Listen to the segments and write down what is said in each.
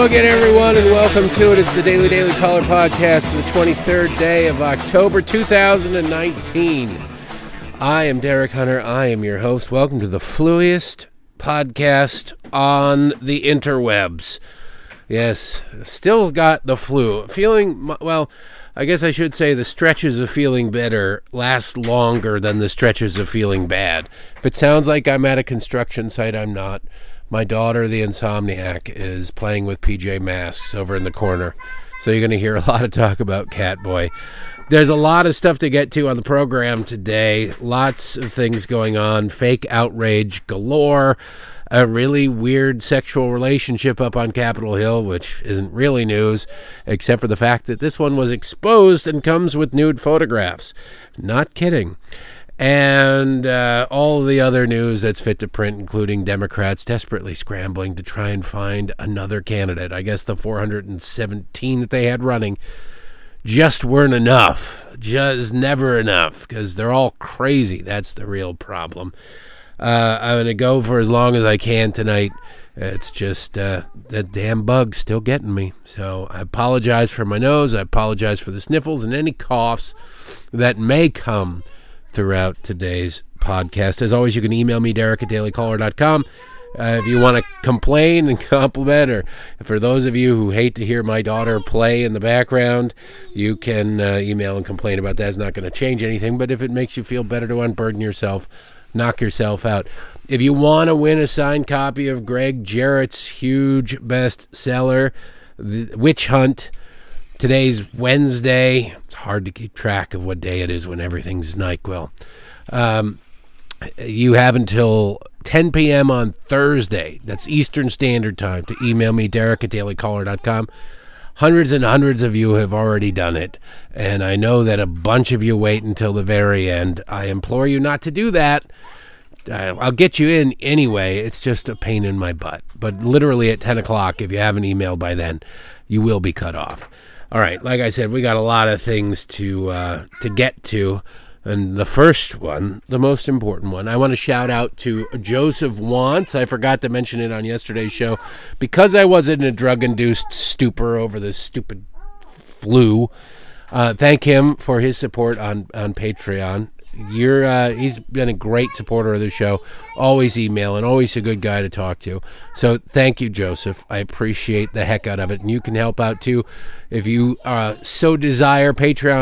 Hello again, everyone, and welcome to it. It's the Daily Caller podcast for the 23rd day of October 2019. I am Derek Hunter. I am your host. Welcome to the fluiest podcast on the interwebs. Yes, still got the flu. Feeling, well, I guess I should say the stretches of feeling better last longer than the stretches of feeling bad. If it sounds like I'm at a construction site, I'm not. My daughter, the insomniac, is playing with PJ Masks over in the corner. So you're going to hear a lot of talk about Catboy. There's a lot of stuff to get to on the program today. Lots of things going on. Fake outrage galore. A really weird sexual relationship up on Capitol Hill, which isn't really news, except for the fact that this one was exposed and comes with nude photographs. Not kidding. And all the other news that's fit to print, including Democrats desperately scrambling to try and find another candidate. I guess the 417 that they had running just weren't enough. Just never enough, because they're all crazy. That's the real problem. I'm going to go for as long as I can tonight. It's just that damn bug's still getting me. So I apologize for my nose. I apologize for the sniffles and any coughs that may come throughout today's podcast. As always, you can email me, Derek@dailycaller.com. If you want to complain and compliment, or for those of you who hate to hear my daughter play in the background, you can email and complain about that. It's not going to change anything, but if it makes you feel better to unburden yourself, knock yourself out. If you want to win a signed copy of Greg Jarrett's huge bestseller, The Witch Hunt, today's Wednesday. It's hard to keep track of what day it is when everything's NyQuil. You have until 10 p.m. on Thursday, that's Eastern Standard Time, to email me, Derek@dailycaller.com. Hundreds and hundreds of you have already done it, and I know that a bunch of you wait until the very end. I implore you not to do that. I'll get you in anyway. It's just a pain in my butt. But literally at 10 o'clock, if you haven't emailed by then, you will be cut off. All right, like I said, we got a lot of things to get to. And the first one, the most important one, I want to shout out to Joseph Wantz. I forgot to mention it on yesterday's show because I was in a drug-induced stupor over this stupid flu. Thank him for his support on Patreon. He's been a great supporter of the show, always emailing, always a good guy to talk to. So thank you, Joseph. I appreciate the heck out of it. And you can help out too if you so desire.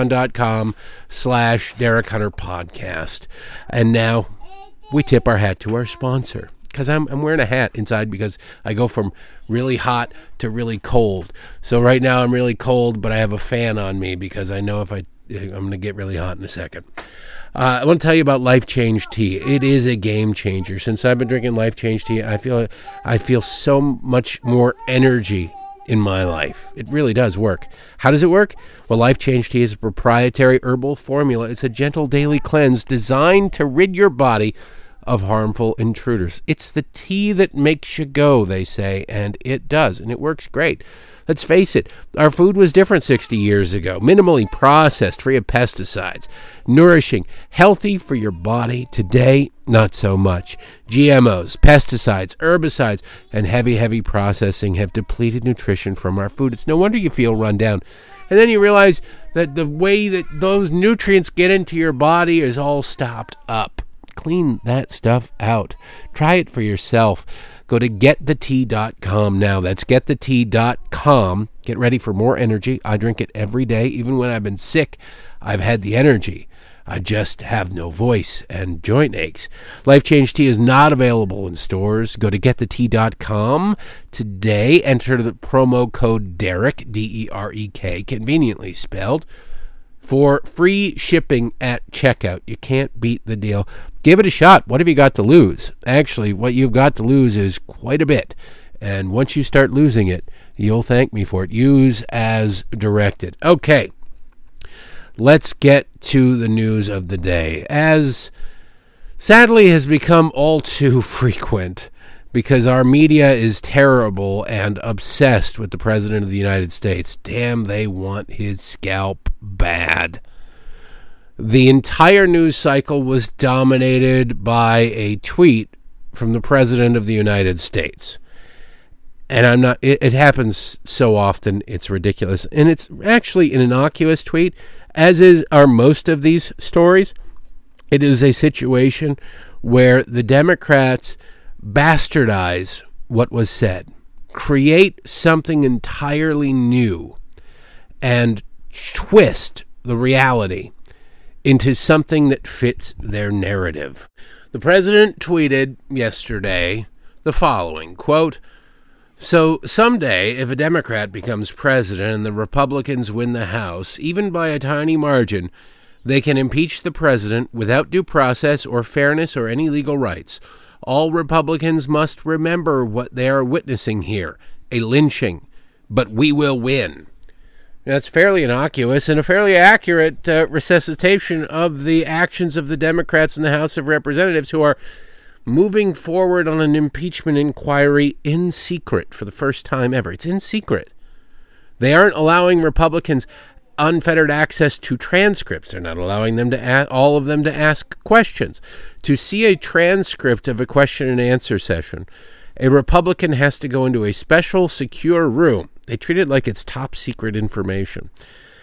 Patreon.com/Derek Hunter Podcast. And now we tip our hat to our sponsor, because I'm wearing a hat inside because I go from really hot to really cold. So right now I'm really cold, but I have a fan on me because I know I'm going to get really hot in a second. I want to tell you about Life Change Tea. It is a game changer. Since I've been drinking Life Change Tea, I feel so much more energy in my life. It really does work. How does it work? Well, Life Change Tea is a proprietary herbal formula. It's a gentle daily cleanse designed to rid your body of harmful intruders. It's the tea that makes you go, they say, and it does, and it works great. Let's face it, our food was different 60 years ago. Minimally processed, free of pesticides. Nourishing, healthy for your body. Today, not so much. GMOs, pesticides, herbicides, and heavy processing have depleted nutrition from our food. It's no wonder you feel run down. And then you realize that the way that those nutrients get into your body is all stopped up. Clean that stuff out. Try it for yourself. Go to getthetea.com now. That's getthetea.com. Get ready for more energy. I drink it every day. Even when I've been sick, I've had the energy. I just have no voice and joint aches. Life Change Tea is not available in stores. Go to getthetea.com today. Enter the promo code DEREK, D-E-R-E-K, conveniently spelled, for free shipping at checkout. You can't beat the deal. Give it a shot. What have you got to lose? Actually, what you've got to lose is quite a bit. And once you start losing it, you'll thank me for it. Use as directed. Okay, let's get to the news of the day. As sadly has become all too frequent, because our media is terrible and obsessed with the President of the United States. Damn, they want his scalp bad. The entire news cycle was dominated by a tweet from the President of the United States. And I'm not, it happens so often, it's ridiculous. And it's actually an innocuous tweet, as are most of these stories. It is a situation where the Democrats bastardize what was said, create something entirely new, and twist the reality into something that fits their narrative. The president tweeted yesterday the following, quote, "So someday, if a Democrat becomes president and the Republicans win the House, even by a tiny margin, they can impeach the president without due process or fairness or any legal rights. All Republicans must remember what they are witnessing here, a lynching, but we will win." That's fairly innocuous and a fairly accurate resuscitation of the actions of the Democrats in the House of Representatives, who are moving forward on an impeachment inquiry in secret for the first time ever. It's in secret. They aren't allowing Republicans unfettered access to transcripts. They're not allowing them to all of them to ask questions. To see a transcript of a question and answer session, a Republican has to go into a special secure room. They treat it like it's top secret information.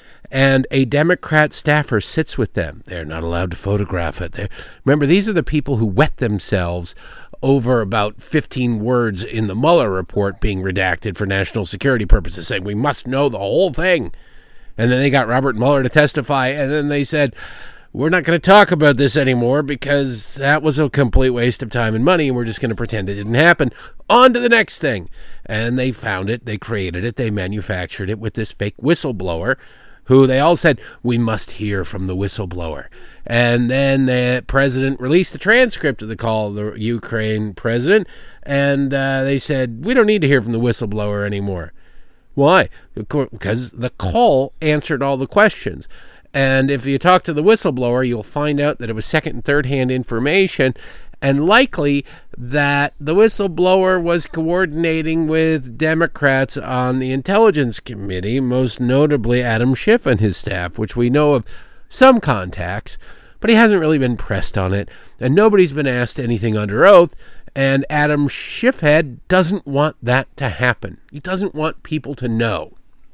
And a Democrat staffer sits with them. They're not allowed to photograph it. Remember, these are the people who wet themselves over about 15 words in the Mueller report being redacted for national security purposes, saying we must know the whole thing. And then they got Robert Mueller to testify, and then they said, we're not going to talk about this anymore because that was a complete waste of time and money, and we're just going to pretend it didn't happen. On to the next thing. And they found it, they created it, they manufactured it with this fake whistleblower, who they all said, we must hear from the whistleblower. And then the president released the transcript of the call, the Ukraine president, and they said, we don't need to hear from the whistleblower anymore. Why? Because the call answered all the questions. And if you talk to the whistleblower, you'll find out that it was second and third hand information, and likely that the whistleblower was coordinating with Democrats on the Intelligence Committee, most notably Adam Schiff and his staff, which we know of some contacts, but he hasn't really been pressed on it, and nobody's been asked anything under oath, and Adam Schiffhead doesn't want that to happen. He doesn't want people to know.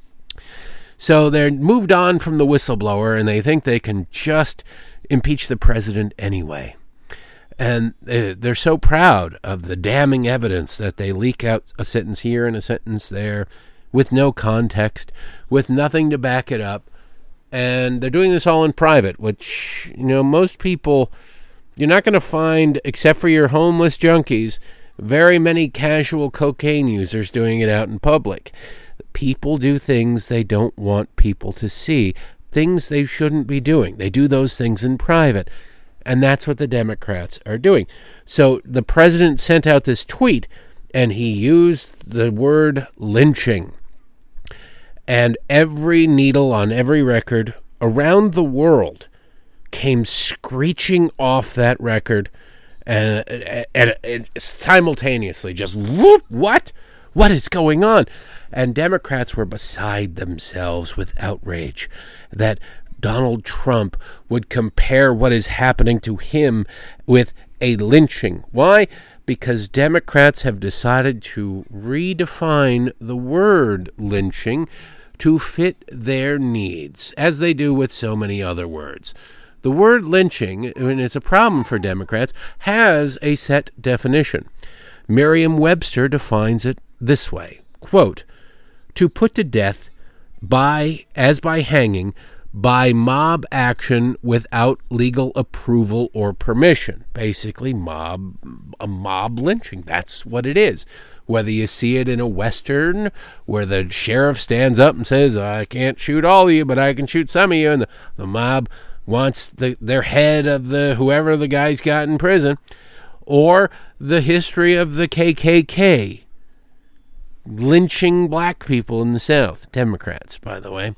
So they're moved on from the whistleblower, and they think they can just impeach the president anyway. And they're so proud of the damning evidence that they leak out a sentence here and a sentence there with no context, with nothing to back it up. And they're doing this all in private, which, most people, you're not going to find, except for your homeless junkies, very many casual cocaine users doing it out in public. People do things they don't want people to see, things they shouldn't be doing. They do those things in private. And that's what the Democrats are doing. So the president sent out this tweet, and he used the word lynching. And every needle on every record around the world came screeching off that record, and simultaneously just, whoop, what? What is going on? And Democrats were beside themselves with outrage that Donald Trump would compare what is happening to him with a lynching. Why? Because Democrats have decided to redefine the word lynching to fit their needs, as they do with so many other words. The word lynching, and it's a problem for Democrats, has a set definition. Merriam-Webster defines it this way, quote, to put to death as by hanging, by mob action without legal approval or permission. Basically, a mob lynching. That's what it is. Whether you see it in a Western where the sheriff stands up and says, I can't shoot all of you, but I can shoot some of you, and the mob wants their head of whoever the guy's got in prison, or the history of the KKK lynching black people in the South. Democrats, by the way.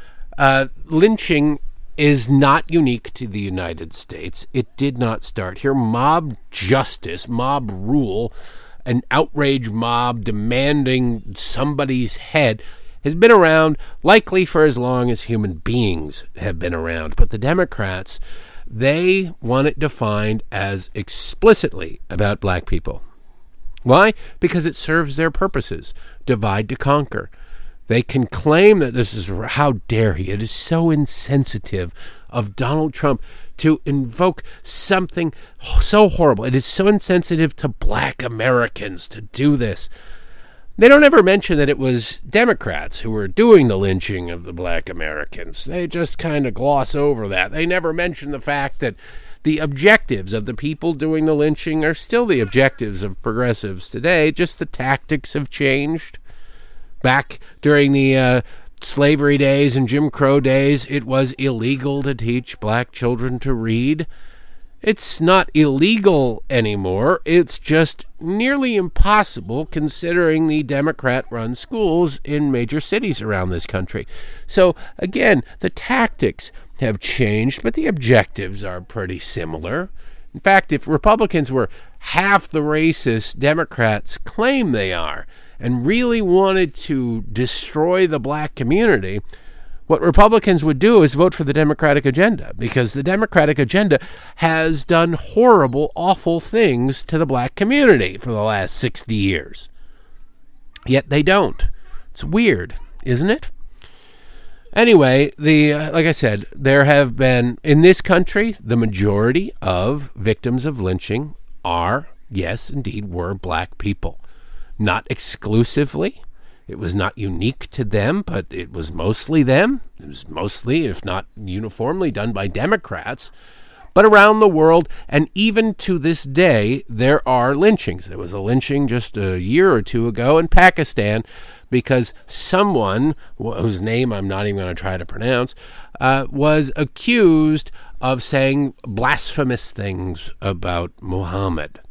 Lynching is not unique to the United States. It did not start here. Mob justice, mob rule, an outrage mob demanding somebody's head has been around likely for as long as human beings have been around. But the Democrats, they want it defined as explicitly about black people. Why? Because it serves their purposes. Divide to conquer. They can claim that this is, how dare he? It is so insensitive of Donald Trump to invoke something so horrible. It is so insensitive to black Americans to do this. They don't ever mention that it was Democrats who were doing the lynching of the black Americans. They just kind of gloss over that. They never mention the fact that the objectives of the people doing the lynching are still the objectives of progressives today, just the tactics have changed. Back during the slavery days and Jim Crow days, it was illegal to teach black children to read. It's not illegal anymore. It's just nearly impossible considering the Democrat-run schools in major cities around this country. So, again, the tactics have changed, but the objectives are pretty similar. In fact, if Republicans were half the racist Democrats claim they are and really wanted to destroy the black community, what Republicans would do is vote for the Democratic agenda, because the Democratic agenda has done horrible, awful things to the black community for the last 60 years. Yet they don't. It's weird, isn't it? Anyway, like I said, there have been, in this country, the majority of victims of lynching are, yes, indeed, were black people. Not exclusively. It was not unique to them, but it was mostly them. It was mostly, if not uniformly, done by Democrats. But around the world, and even to this day, there are lynchings. There was a lynching just a year or two ago in Pakistan because someone, whose name I'm not even going to try to pronounce, was accused of saying blasphemous things about Muhammad.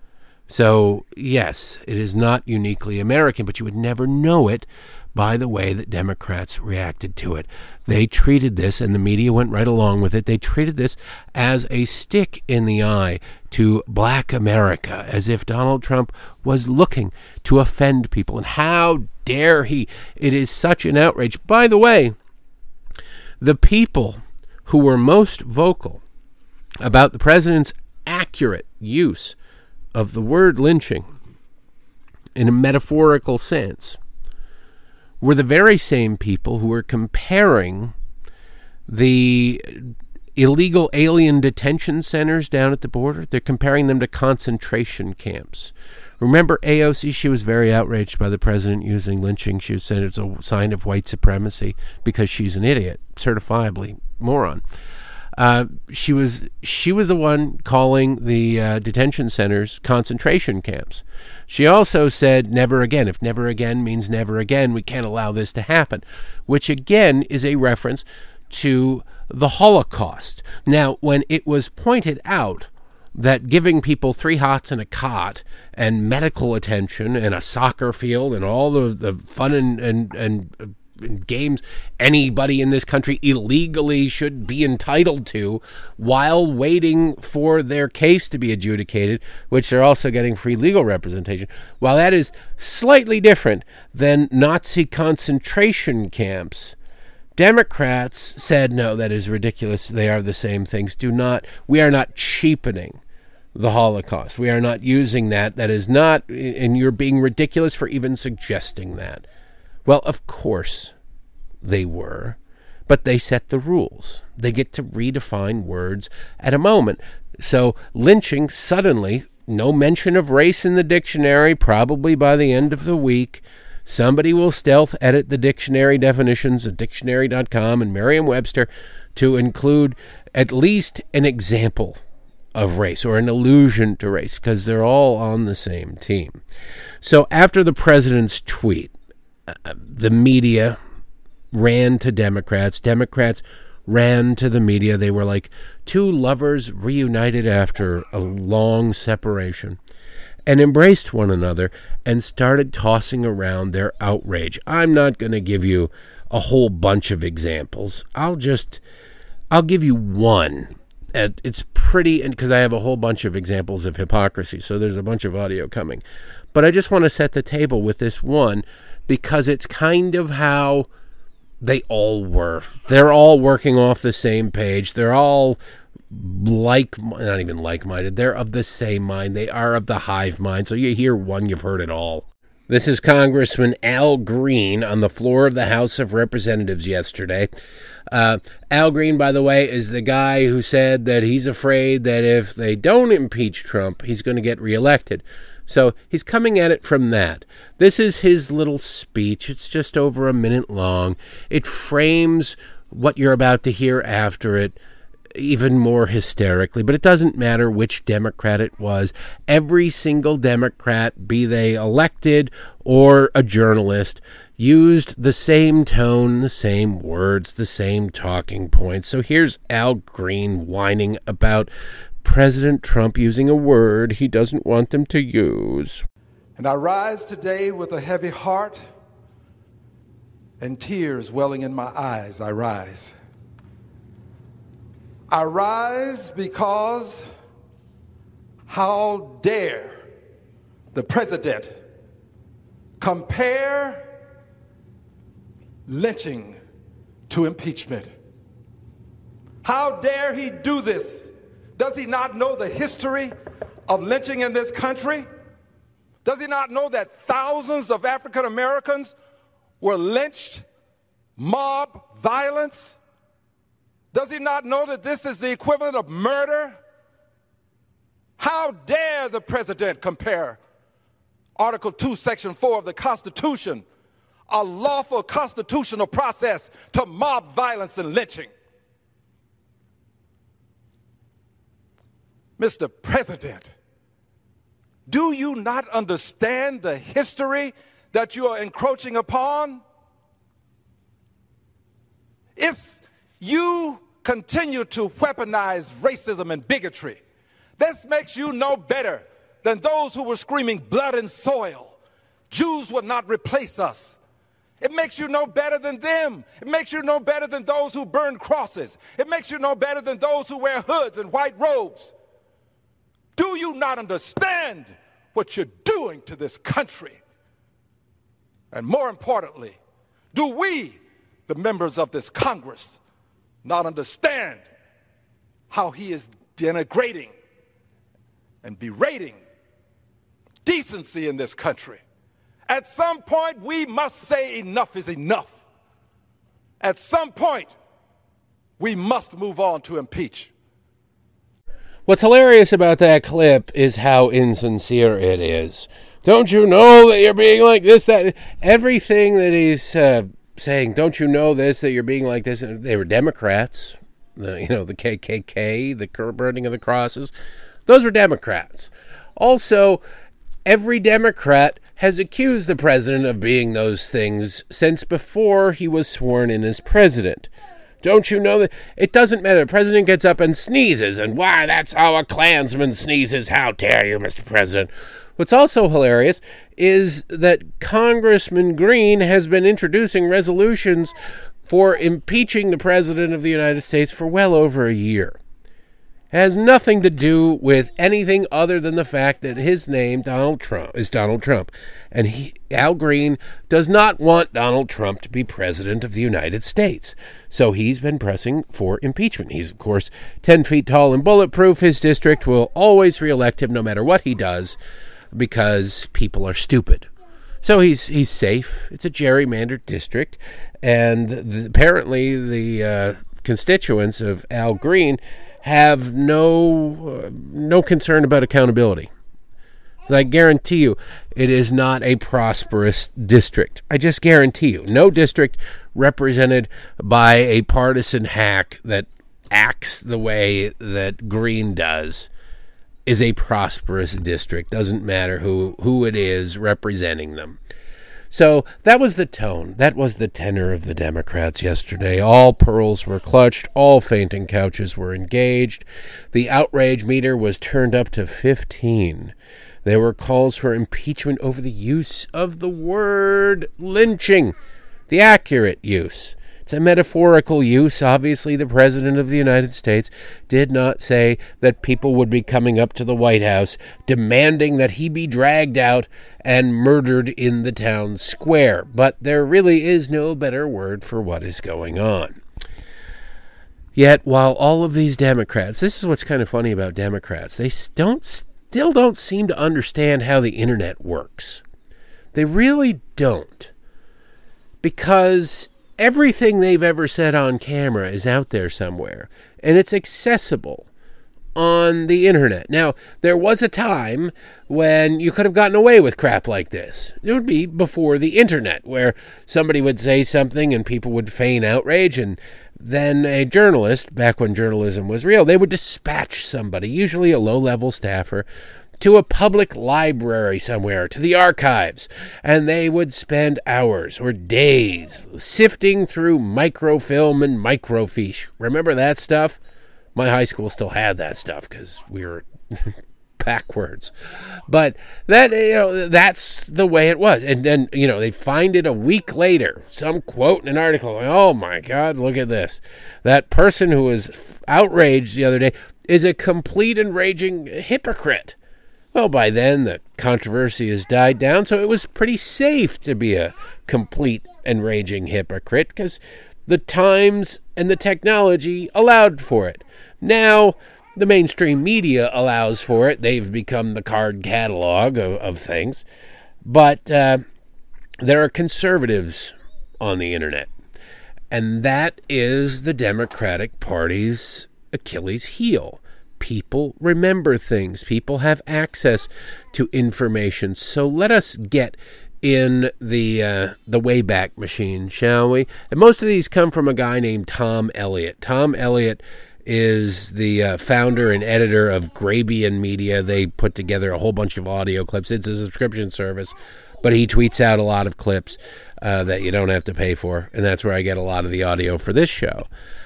So, yes, it is not uniquely American, but you would never know it by the way that Democrats reacted to it. They treated this, and the media went right along with it, they treated this as a stick in the eye to black America, as if Donald Trump was looking to offend people. And how dare he? It is such an outrage. By the way, the people who were most vocal about the president's accurate use of the word lynching in a metaphorical sense were the very same people who were comparing the illegal alien detention centers down at the border. They're comparing them to concentration camps. Remember AOC? She was very outraged by the president using lynching. She said it's a sign of white supremacy because she's an idiot, certifiably moron. She was the one calling the detention centers concentration camps. She also said never again. If never again means never again, we can't allow this to happen, which again is a reference to the Holocaust. Now, when it was pointed out that giving people 3 hots and a cot and medical attention and a soccer field and all the fun and games anybody in this country illegally should be entitled to while waiting for their case to be adjudicated, which they're also getting free legal representation. While that is slightly different than Nazi concentration camps, Democrats said, no, that is ridiculous. They are the same things. We are not cheapening the Holocaust. We are not using that. That is not, and you're being ridiculous for even suggesting that. Well, of course they were, but they set the rules. They get to redefine words at a moment. So lynching, suddenly, no mention of race in the dictionary, probably by the end of the week. Somebody will stealth edit the dictionary definitions at dictionary.com and Merriam-Webster to include at least an example of race or an allusion to race, because they're all on the same team. So after the president's tweet, the media ran to Democrats. Democrats ran to the media. They were like two lovers reunited after a long separation and embraced one another and started tossing around their outrage. I'm not going to give you a whole bunch of examples. I'll give you one. It's pretty, and because I have a whole bunch of examples of hypocrisy, so there's a bunch of audio coming. But I just want to set the table with this one, because it's kind of how they all were. They're all working off the same page. They're all not even like-minded, they're of the same mind. They are of the hive mind. So you hear one, you've heard it all. This is Congressman Al Green on the floor of the House of Representatives yesterday. Al Green, by the way, is the guy who said that he's afraid that if they don't impeach Trump, he's going to get reelected. So he's coming at it from that. This is his little speech. It's just over a minute long. It frames what you're about to hear after it even more hysterically, but it doesn't matter which Democrat it was. Every single Democrat, be they elected or a journalist, used the same tone, the same words, the same talking points. So here's Al Green whining about President Trump using a word he doesn't want them to use. And I rise today with a heavy heart and tears welling in my eyes. I rise because how dare the president compare lynching to impeachment? How dare he do this? Does he not know the history of lynching in this country? Does he not know that thousands of African Americans were lynched, mob violence? Does he not know that this is the equivalent of murder? How dare the president compare Article 2, Section 4 of the Constitution, a lawful constitutional process, to mob violence and lynching? Mr. President, do you not understand the history that you are encroaching upon? If you continue to weaponize racism and bigotry, this makes you no better than those who were screaming blood and soil. Jews would not replace us. It makes you no better than them. It makes you no better than those who burn crosses. It makes you no better than those who wear hoods and white robes. Do you not understand what you're doing to this country? And more importantly, do we, the members of this Congress, not understand how he is denigrating and berating decency in this country? At some point, we must say enough is enough. At some point, we must move on to impeach. What's hilarious about that clip is how insincere it is. Don't you know that you're being like this, that? Everything that he's saying, don't you know this, that you're being like this? They were Democrats, the KKK, the burning of the crosses. Those were Democrats. Also, every Democrat has accused the president of being those things since before he was sworn in as president. Don't you know that? It doesn't matter. The president gets up and sneezes, and why, that's how a Klansman sneezes. How dare you, Mr. President? What's also hilarious is that Congressman Green has been introducing resolutions for impeaching the President of the United States for well over a year. It has nothing to do with anything other than the fact that his name, Donald Trump, is Donald Trump. And Al Green does not want Donald Trump to be President of the United States. So he's been pressing for impeachment. He's, of course, 10 feet tall and bulletproof. His district will always reelect him no matter what he does because people are stupid. So he's safe. It's a gerrymandered district. And apparently the constituents of Al Green have no concern about accountability. So I guarantee you it is not a prosperous district. I just guarantee you. No district represented by a partisan hack that acts the way that Green does is a prosperous district. Doesn't matter who it is representing them. So that was the tone. That was the tenor of the Democrats yesterday. All pearls were clutched. All fainting couches were engaged. The outrage meter was turned up to 15. There were calls for impeachment over the use of the word lynching, the accurate use. It's a metaphorical use. Obviously, the President of the United States did not say that people would be coming up to the White House demanding that he be dragged out and murdered in the town square. But there really is no better word for what is going on. Yet, while all of these Democrats, this is what's kind of funny about Democrats, they still don't seem to understand how the internet works. They really don't. Because everything they've ever said on camera is out there somewhere, and it's accessible on the internet. Now, there was a time when you could have gotten away with crap like this. It would be before the internet, where somebody would say something and people would feign outrage, and then a journalist, back when journalism was real, they would dispatch somebody, usually a low-level staffer, to a public library somewhere, to the archives, and they would spend hours or days sifting through microfilm and microfiche. Remember that stuff? My high school still had that stuff because we were backwards. But that's the way it was. And then, they find it a week later, some quote in an article. Oh my God, look at this. That person who was outraged the other day is a complete and raging hypocrite. Well, by then the controversy has died down, so it was pretty safe to be a complete and raging hypocrite because the times and the technology allowed for it. Now, the mainstream media allows for it. They've become the card catalog of things. But there are conservatives on the internet. And that is the Democratic Party's Achilles heel. People remember things. People have access to information. So let us get in the Wayback Machine, shall we? And most of these come from a guy named Tom Elliott. Tom Elliott is the founder and editor of Grabien Media. They put together a whole bunch of audio clips. It's a subscription service, but he tweets out a lot of clips that you don't have to pay for, and that's where I get a lot of the audio for this show.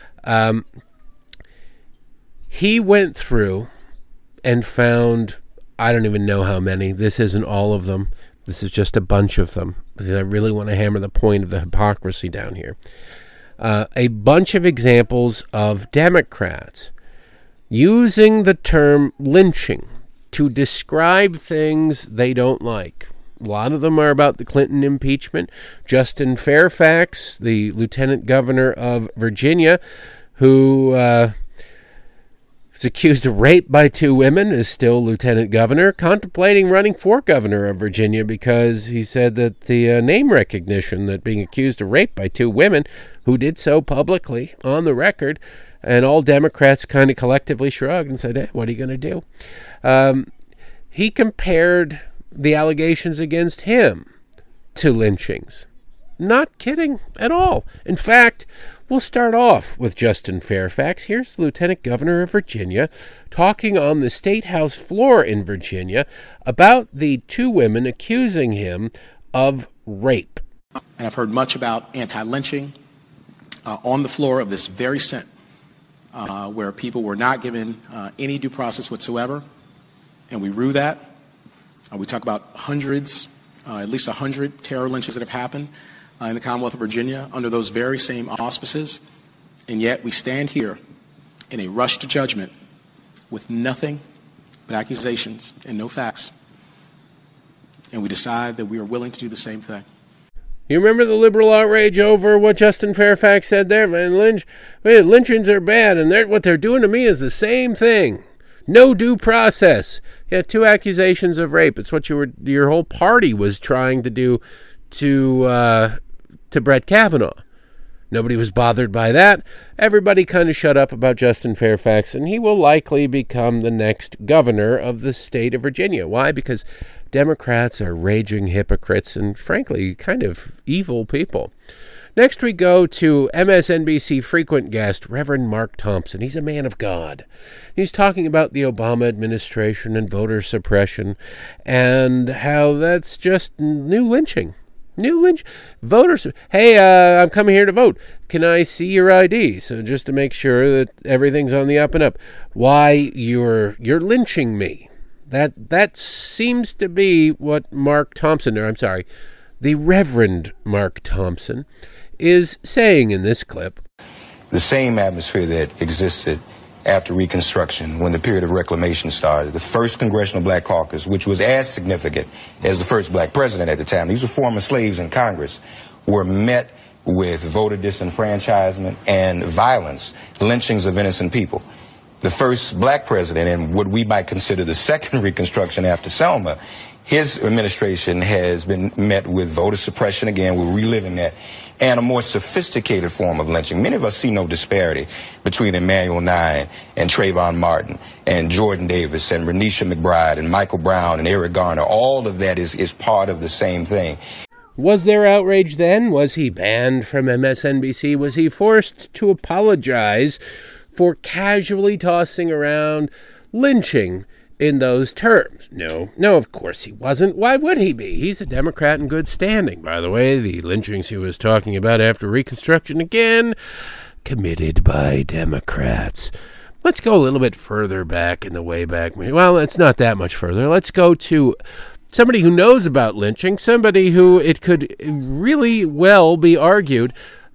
He went through and found, I don't even know how many. This isn't all of them. This is just a bunch of them, because I really want to hammer the point of the hypocrisy down here. A bunch of examples of Democrats using the term lynching to describe things they don't like. A lot of them are about the Clinton impeachment. Justin Fairfax, the lieutenant governor of Virginia, who is accused of rape by 2 women, is still lieutenant governor, contemplating running for governor of Virginia because he said that the name recognition, that being accused of rape by 2 women who did so publicly on the record, and all Democrats kind of collectively shrugged and said, what are you going to do? He compared the allegations against him to lynchings. Not kidding at all. In fact, we'll start off with Justin Fairfax. Here's the Lieutenant Governor of Virginia talking on the State House floor in Virginia about the 2 women accusing him of rape. And I've heard much about anti-lynching on the floor of this very Senate, where people were not given any due process whatsoever. And we rue that. We talk about hundreds, at least 100 terror lynches that have happened in the Commonwealth of Virginia under those very same auspices. And yet we stand here in a rush to judgment with nothing but accusations and no facts. And we decide that we are willing to do the same thing. You remember the liberal outrage over what Justin Fairfax said there? Man, lynchings are bad, and what they're doing to me is the same thing. No due process. Yeah, 2 accusations of rape. It's what your whole party was trying to do to Brett Kavanaugh. Nobody was bothered by that. Everybody kind of shut up about Justin Fairfax, and he will likely become the next governor of the state of Virginia. Why? Because Democrats are raging hypocrites and, frankly, kind of evil people. Next we go to MSNBC frequent guest, Reverend Mark Thompson. He's a man of God. He's talking about the Obama administration and voter suppression and how that's just new lynching. Voters, hey, I'm coming here to vote. Can I see your ID? So just to make sure that everything's on the up and up. Why you're lynching me? That seems to be what the Reverend Mark Thompson is saying in this clip. The same atmosphere that existed after Reconstruction, when the period of reclamation started. The first Congressional Black Caucus, which was as significant as the first black president at the time, these were former slaves in Congress, were met with voter disenfranchisement and violence, lynchings of innocent people. The first black president, and what we might consider the second Reconstruction after Selma, his administration has been met with voter suppression again. We're reliving that. And a more sophisticated form of lynching. Many of us see no disparity between Emmanuel Nye and Trayvon Martin and Jordan Davis and Renisha McBride and Michael Brown and Eric Garner. All of that is part of the same thing. Was there outrage then? Was he banned from MSNBC? Was he forced to apologize for casually tossing around lynching in those terms? No, of course he wasn't. Why would he be? He's a Democrat in good standing. By the way, the lynchings he was talking about after Reconstruction, again, committed by Democrats. Let's go a little bit further back in the Wayback Machine. Well, it's not that much further. Let's go to somebody who knows about lynching, somebody who it could really well be argued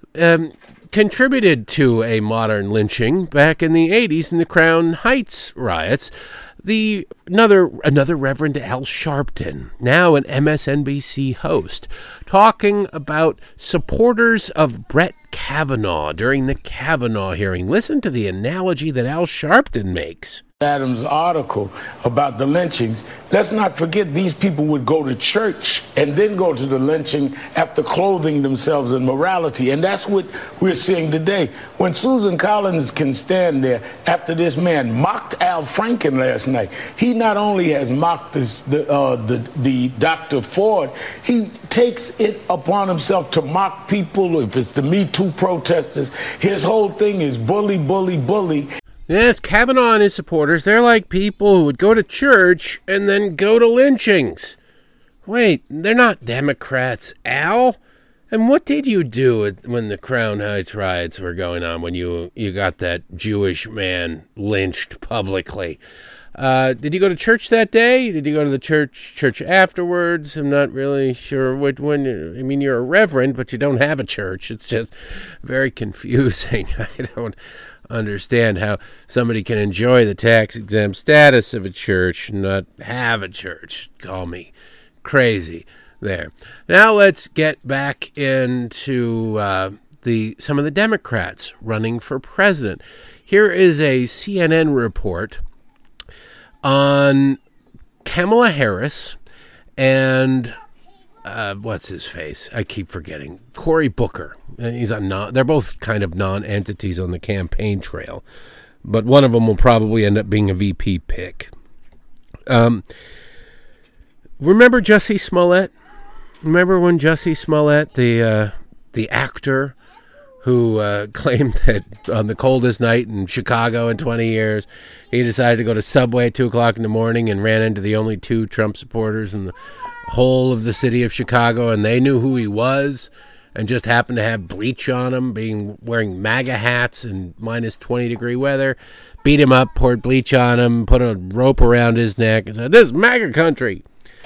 contributed to a modern lynching back in the 80s in the Crown Heights riots. Another Reverend Al Sharpton, now an MSNBC host, talking about supporters of Brett Kavanaugh during the Kavanaugh hearing. Listen to the analogy that Al Sharpton makes. Adams' article about the lynchings, let's not forget these people would go to church and then go to the lynching after clothing themselves in morality. And that's what we're seeing today. When Susan Collins can stand there after this man mocked Al Franken last night, he not only has mocked the Dr. Ford, he takes it upon himself to mock people. If it's the Me Too protesters, his whole thing is bully, bully, bully. Yes, Kavanaugh and his supporters, they're like people who would go to church and then go to lynchings. Wait, they're not Democrats, Al? And what did you do when the Crown Heights riots were going on, when you got that Jewish man lynched publicly? Did you go to church that day? Did you go to the church afterwards? I'm not really sure you're a reverend, but you don't have a church. It's just very confusing. I don't understand how somebody can enjoy the tax-exempt status of a church and not have a church. Call me crazy there. Now let's get back into some of the Democrats running for president. Here is a CNN report on Kamala Harris and what's his face? I keep forgetting. Cory Booker. They're both kind of non-entities on the campaign trail, but one of them will probably end up being a VP pick. Remember Jussie Smollett? Remember when Jussie Smollett, the actor who claimed that on the coldest night in Chicago in 20 years, he decided to go to Subway at 2 o'clock in the morning and ran into the only two Trump supporters in the whole of the city of Chicago, and they knew who he was and just happened to have bleach on him, wearing MAGA hats in minus 20-degree weather, beat him up, poured bleach on him, put a rope around his neck, and said, "This is MAGA country."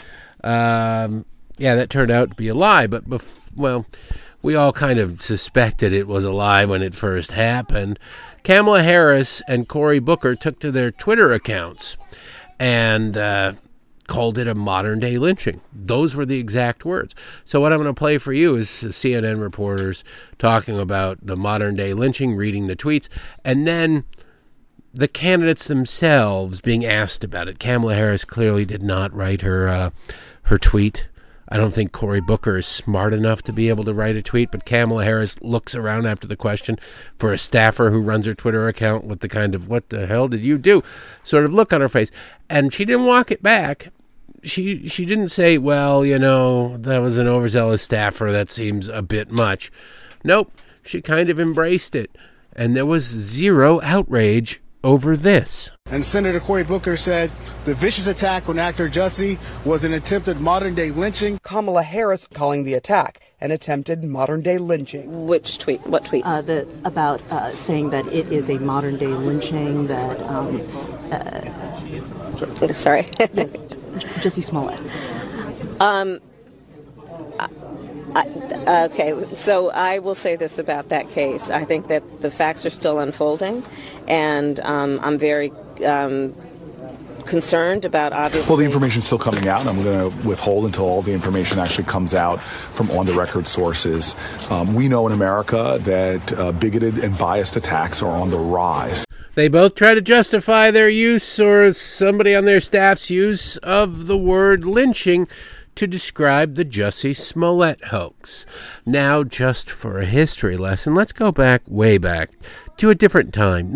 That turned out to be a lie, but we all kind of suspected it was a lie when it first happened. Kamala Harris and Cory Booker took to their Twitter accounts and called it a modern-day lynching. Those were the exact words. So what I'm going to play for you is CNN reporters talking about the modern-day lynching, reading the tweets, and then the candidates themselves being asked about it. Kamala Harris clearly did not write her tweet. I don't think Cory Booker is smart enough to be able to write a tweet, but Kamala Harris looks around after the question for a staffer who runs her Twitter account with the kind of, "What the hell did you do?" sort of look on her face. And she didn't walk it back. She didn't say, "Well, that was an overzealous staffer. That seems a bit much." Nope. She kind of embraced it. And there was zero outrage over this. And Senator Cory Booker said the vicious attack on actor Jussie was an attempted modern-day lynching. Kamala Harris calling the attack an attempted modern-day lynching. Which tweet? What tweet? About saying that it is a modern-day lynching, that... Sorry. Yes, Jussie Smollett. Okay, so I will say this about that case. I think that the facts are still unfolding, and I'm very concerned about, obviously. Well, the information's still coming out, and I'm going to withhold until all the information actually comes out from on-the-record sources. We know in America that bigoted and biased attacks are on the rise. They both try to justify their use or somebody on their staff's use of the word lynching to describe the Jussie Smollett hoax. Now, just for a history lesson, let's go back, way back, to a different time,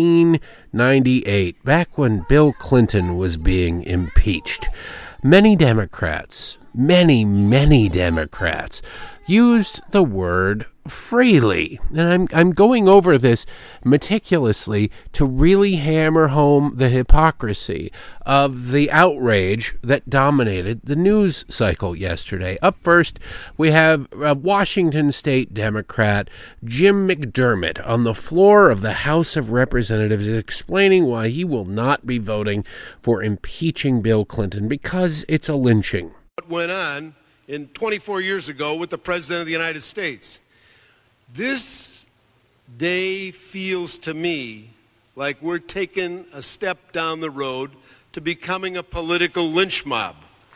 1998, back when Bill Clinton was being impeached. Many Democrats, many Democrats, used the word freely. And I'm going over this meticulously to really hammer home the hypocrisy of the outrage that dominated the news cycle yesterday. Up first, we have Washington State Democrat Jim McDermott on the floor of the House of Representatives explaining why he will not be voting for impeaching Bill Clinton because it's a lynching. What went on 24 years ago with the President of the United States. This day feels to me like we're taking a step down the road to becoming a political lynch mob.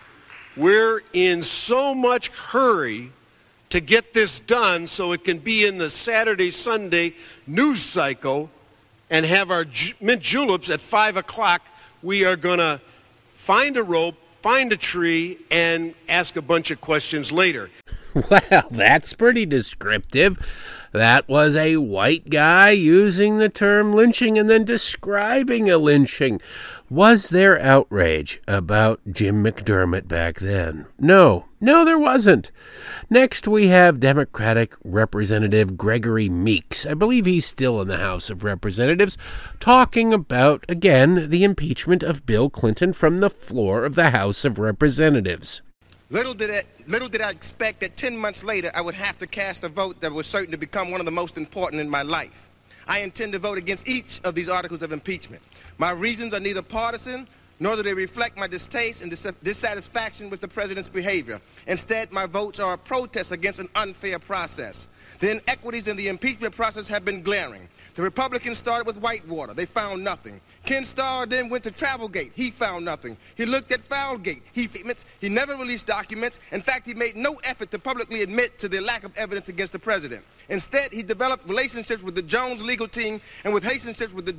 We're in so much hurry to get this done so it can be in the Saturday, Sunday news cycle and have our mint juleps at 5 o'clock. We are going to find a rope, find a tree, and ask a bunch of questions later. Well, that's pretty descriptive. That was a white guy using the term lynching and then describing a lynching. Was there outrage about Jim McDermott back then? No, there wasn't. Next, we have Democratic Representative Gregory Meeks. I believe he's still in the House of Representatives, talking about, again, the impeachment of Bill Clinton from the floor of the House of Representatives. Little did I expect that 10 months later I would have to cast a vote that was certain to become one of the most important in my life. I intend to vote against each of these articles of impeachment. My reasons are neither partisan, nor do they reflect my distaste and dissatisfaction with the president's behavior. Instead, my votes are a protest against an unfair process. The inequities in the impeachment process have been glaring. The Republicans started with Whitewater. They found nothing. Ken Starr then went to Travelgate. He found nothing. He looked at Foulgate. He never released documents. In fact, he made no effort to publicly admit to the lack of evidence against the president. Instead, he developed relationships with the Jones legal team and his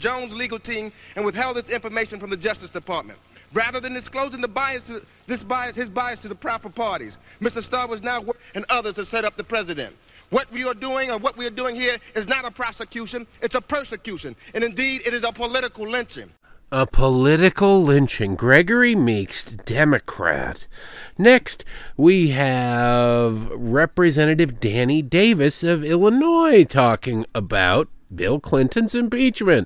bias information from the Justice Department. Rather than disclosing his bias to the proper parties, Mr. Starr was now working and others to set up the president. What we are doing here is not a prosecution, it's a persecution. And indeed, it is a political lynching. A political lynching. Gregory Meeks, Democrat. Next, we have Representative Danny Davis of Illinois talking about Bill Clinton's impeachment.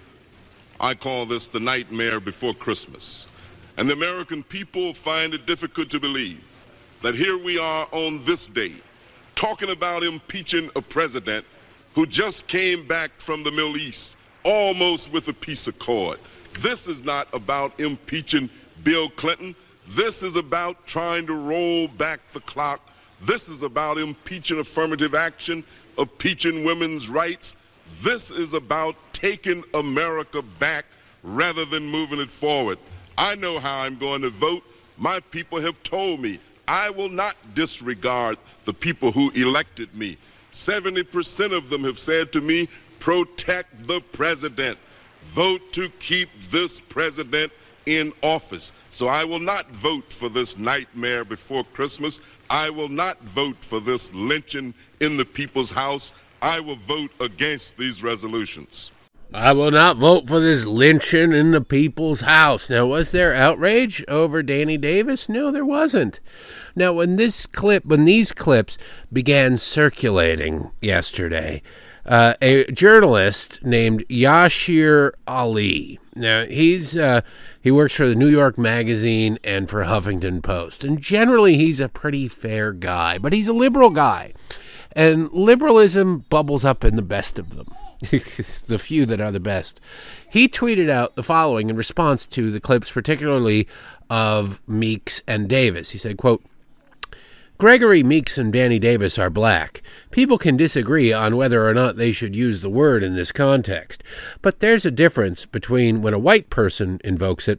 I call this the nightmare before Christmas. And the American people find it difficult to believe that here we are on this day talking about impeaching a president who just came back from the Middle East almost with a peace accord. This is not about impeaching Bill Clinton. This is about trying to roll back the clock. This is about impeaching affirmative action, impeaching women's rights. This is about taking America back rather than moving it forward. I know how I'm going to vote. My people have told me I will not disregard the people who elected me. 70% of them have said to me, protect the president. Vote to keep this president in office. So I will not vote for this nightmare before Christmas. I will not vote for this lynching in the people's house. I will vote against these resolutions. I will not vote for this lynching in the people's house. Now, was there outrage over Danny Davis? No, there wasn't. Now, when these clips began circulating yesterday, a journalist named Yashir Ali. Now, he works for the New York Magazine and for Huffington Post. And generally, he's a pretty fair guy, but he's a liberal guy. And liberalism bubbles up in the best of them. The few that are the best. He tweeted out the following in response to the clips, particularly of Meeks and Davis. He said, quote, Gregory Meeks and Danny Davis are black. People can disagree on whether or not they should use the word in this context. But there's a difference between when a white person invokes it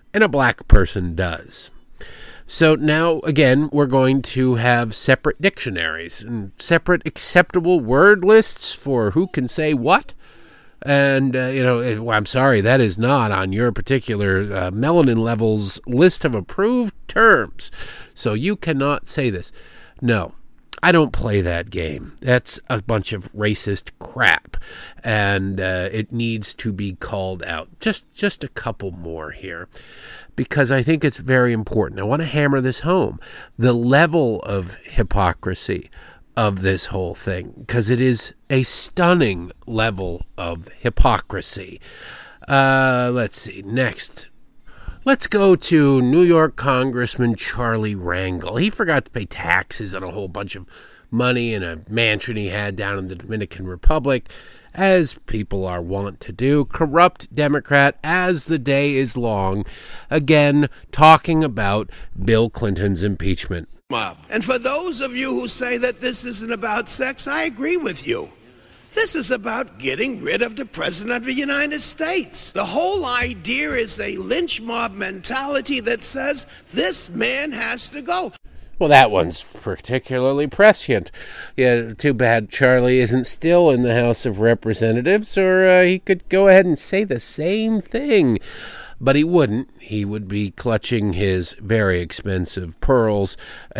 and a black person does. So now, again, we're going to have separate dictionaries and separate acceptable word lists for who can say what. And, I'm sorry, that is not on your particular melanin level's list of approved terms. So you cannot say this. No, I don't play that game. That's a bunch of racist crap. And it needs to be called out. Just a couple more here, because I think it's very important. I want to hammer this home. The level of hypocrisy of this whole thing, because it is a stunning level of hypocrisy. Let's see. Next, let's go to New York Congressman Charlie Rangel. He forgot to pay taxes on a whole bunch of money in a mansion he had down in the Dominican Republic, as people are wont to do. Corrupt Democrat as the day is long. Again, talking about Bill Clinton's impeachment. And for those of you who say that this isn't about sex, I agree with you. This is about getting rid of the President of the United States. The whole idea is a lynch mob mentality that says this man has to go. Well, that one's particularly prescient. Yeah, too bad Charlie isn't still in the House of Representatives, or he could go ahead and say the same thing. But he wouldn't. He would be clutching his very expensive pearls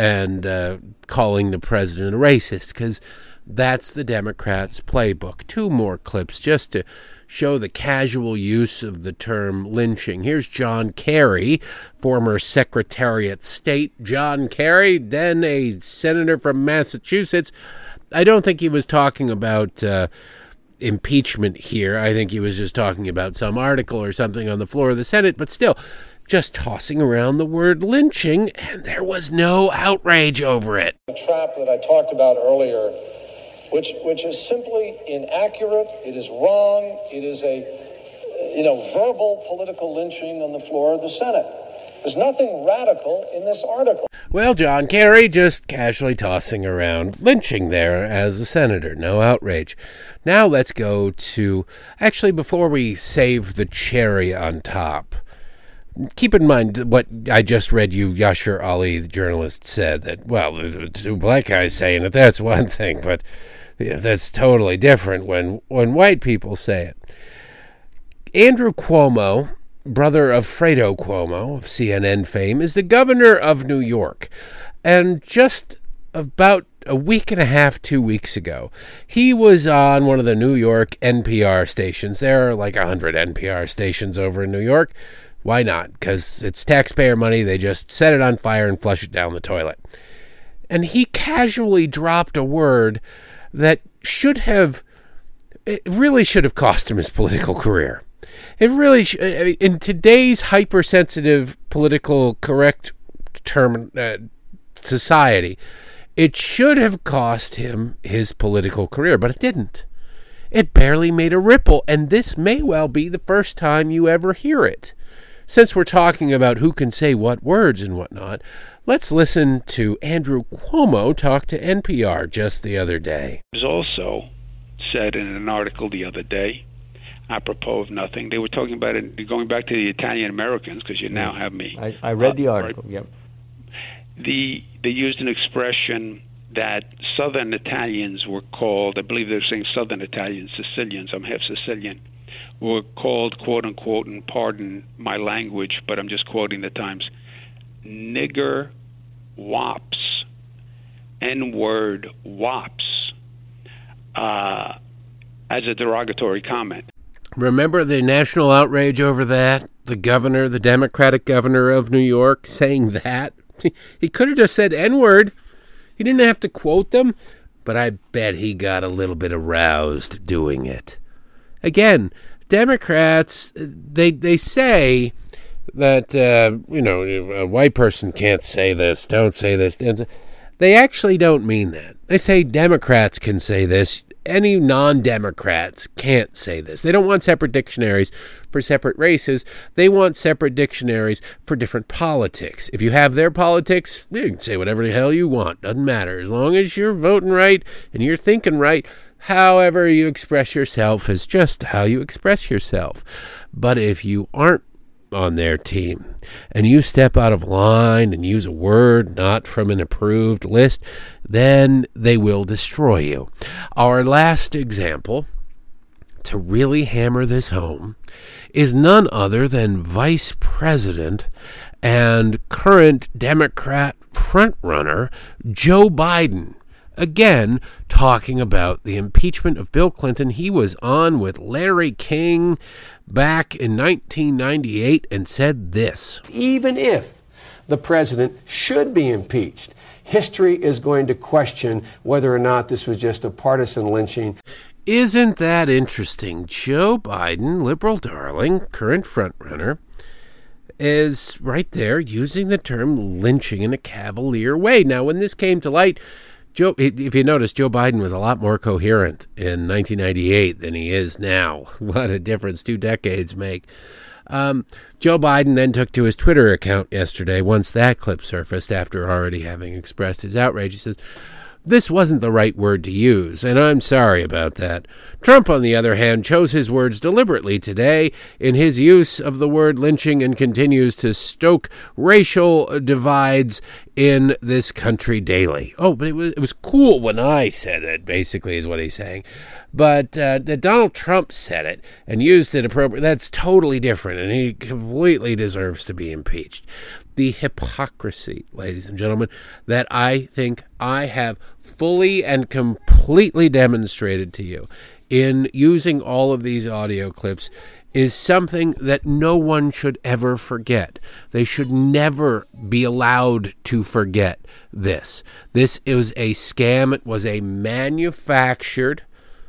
and calling the president a racist, because that's the Democrats' playbook. Two more clips just to show the casual use of the term lynching. Here's John Kerry, former Secretary of State. John Kerry, then a senator from Massachusetts. I don't think he was talking about impeachment here. I think he was just talking about some article or something on the floor of the Senate, but still, just tossing around the word lynching, and there was no outrage over it. The trap that I talked about earlier, which is simply inaccurate, it is wrong, it is a verbal political lynching on the floor of the Senate. There's nothing radical in this article. Well, John Kerry just casually tossing around lynching there as a senator. No outrage. Now let's go to, actually, before we save the cherry on top, keep in mind what I just read you, Yashar Ali, the journalist, said, that, well, the two black guys saying it, that's one thing, but that's totally different when white people say it. Andrew Cuomo, brother of Fredo Cuomo of CNN fame, is the governor of New York. And just about a week and a half, 2 weeks ago, he was on one of the New York NPR stations. There are like 100 NPR stations over in New York. Why not? Because it's taxpayer money. They just set it on fire and flush it down the toilet. And he casually dropped a word that really should have cost him his political career. It really, in today's hypersensitive, political correct term society, it should have cost him his political career, but it didn't. It barely made a ripple, and this may well be the first time you ever hear it. Since we're talking about who can say what words and whatnot, let's listen to Andrew Cuomo talk to NPR just the other day. It was also said in an article the other day, apropos of nothing. They were talking about it, going back to the Italian Americans, because you now have me. I read the article, right? Yep. They used an expression that Southern Italians were called, I believe they were saying Southern Italians, Sicilians, I'm half Sicilian, were called, quote unquote, and pardon my language, but I'm just quoting the Times, nigger wops, N-word wops, as a derogatory comment. Remember the national outrage over that? The governor, the Democratic governor of New York, saying that? He could have just said N-word. He didn't have to quote them, but I bet he got a little bit aroused doing it. Again, Democrats, they say that, a white person can't say this, don't say this. They actually don't mean that. They say Democrats can say this. Any non-Democrats can't say this. They don't want separate dictionaries for separate races. They want separate dictionaries for different politics. If you have their politics, you can say whatever the hell you want. Doesn't matter. As long as you're voting right and you're thinking right, however you express yourself is just how you express yourself. But if you aren't on their team and you step out of line and use a word not from an approved list, then they will destroy you. Our last example, to really hammer this home, is none other than Vice President and current Democrat frontrunner Joe Biden. Again, talking about the impeachment of Bill Clinton. He was on with Larry King back in 1998 and said this: even if the president should be impeached, history is going to question whether or not this was just a partisan lynching. Isn't that interesting? Joe Biden, liberal darling, current frontrunner, is right there using the term lynching in a cavalier way. Now, when this came to light, if you notice, Joe Biden was a lot more coherent in 1998 than he is now. What a difference 2 decades make. Joe Biden then took to his Twitter account yesterday, once that clip surfaced, after already having expressed his outrage. He says, "This wasn't the right word to use, and I'm sorry about that." Trump, on the other hand, chose his words deliberately today in his use of the word lynching and continues to stoke racial divides in this country daily. Oh, but it was cool when I said it, basically, is what he's saying. But that Donald Trump said it and used it appropriately, that's totally different, and he completely deserves to be impeached. The hypocrisy, ladies and gentlemen, that I think I have fully and completely demonstrated to you in using all of these audio clips is something that no one should ever forget. They should never be allowed to forget this. This is a scam. It was a manufactured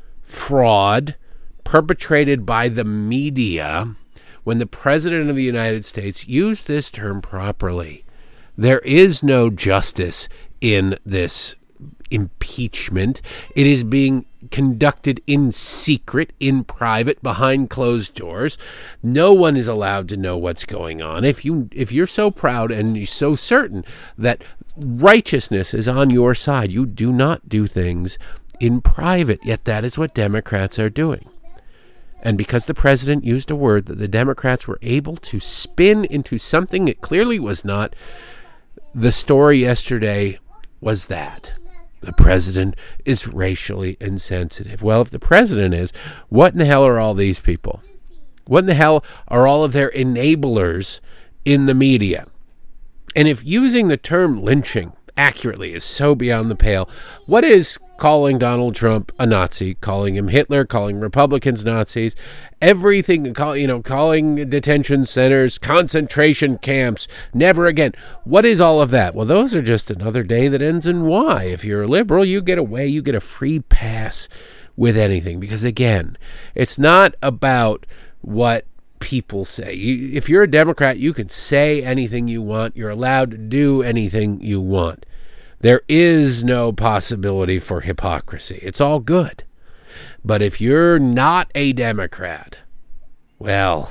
fraud perpetrated by the media when the President of the United States used this term properly. There is no justice in this impeachment. It is being conducted in secret, in private, behind closed doors. No one is allowed to know what's going on. If you're so proud and you're so certain that righteousness is on your side, you do not do things in private. Yet that is what Democrats are doing. And because the president used a word that the Democrats were able to spin into something it clearly was not, the story yesterday was that the president is racially insensitive. Well, if the president is, what in the hell are all these people? What in the hell are all of their enablers in the media? And if using the term lynching accurately is so beyond the pale, what is calling Donald Trump a Nazi, calling him Hitler, calling Republicans Nazis, everything, calling detention centers, concentration camps, never again. What is all of that? Well, those are just another day that ends in Y. If you're a liberal, you get away, you get a free pass with anything. Because again, it's not about what people say. If you're a Democrat, you can say anything you want. You're allowed to do anything you want. There is no possibility for hypocrisy. It's all good. But if you're not a Democrat, well,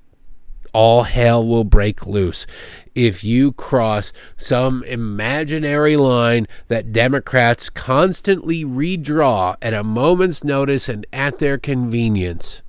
all hell will break loose if you cross some imaginary line that Democrats constantly redraw at a moment's notice and at their convenience